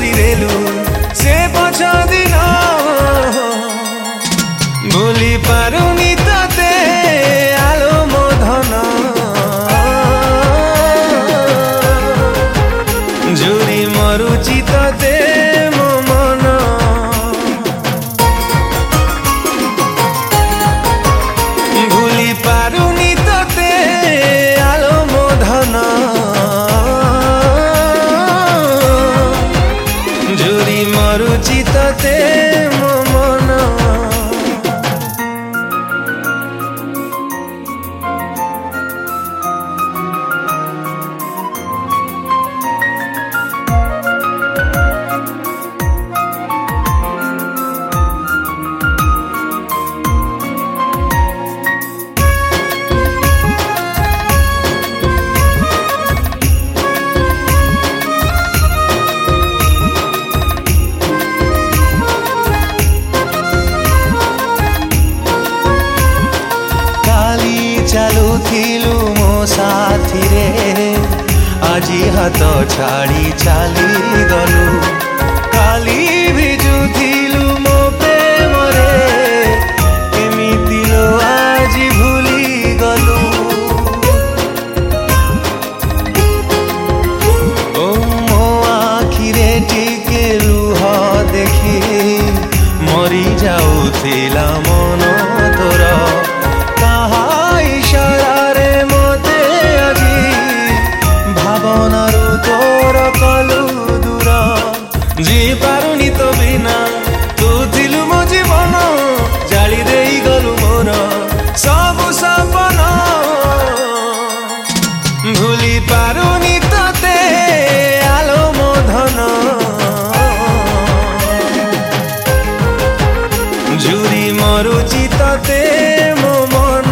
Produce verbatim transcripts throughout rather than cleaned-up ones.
କରିଦେଲୁ ସେ ପଛ ଦିନ ଭୁଲି ପାରୁନି ତତେ ଆଲୋ ମୋ ଧନ ଝୁରି ମରୁଛି ତତେ ମୋ ମନ ଭୁଲି ପାରୁନି ତତେ ଆଲୋ ମୋ ଧନ ଝୁରି ମରୁଛି ତତେ ମୋ ମନ ଚାଲୁଥିଲୁ ମୋ ସାଥିରେ ଆଜି ହାତ ଛାଡ଼ି ଚାଲିଗଲୁ କାଲି ଭିଜୁଥିଲୁ ମୋ ପ୍ରେମରେ କେମିତି ଲୋ ଆଜି ଭୁଲିଗଲୁ ଓ ମୋ ଆଖିରେ ଟିକେ ଲୁହ ଦେଖି ମରି ଯାଉଥିଲା ମନ ତୋର ଇଶାରାରେ ମତେ ଆଜି ଭାବନାରୁ ତୋର କଲୁ ଦୂର ଯିପାରୁନି ତ ବିନା ତୁ ଥିଲୁ ମୋ ଜୀବନ ଜାଳି ଦେଇ ଗଲୁ ମୋର ସବୁ ସପନ ଭୁଲି ପାରୁନି ତତେ ଆଲୋ ମୋ ଧନ ଝୁରି ମରୁଛି ତତେ ମୋ ମନ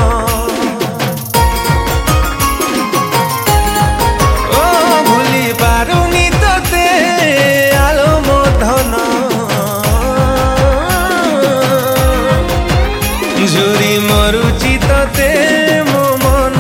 ঝুরি মরুচি ততে মো মন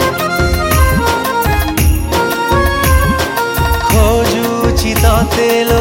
তেল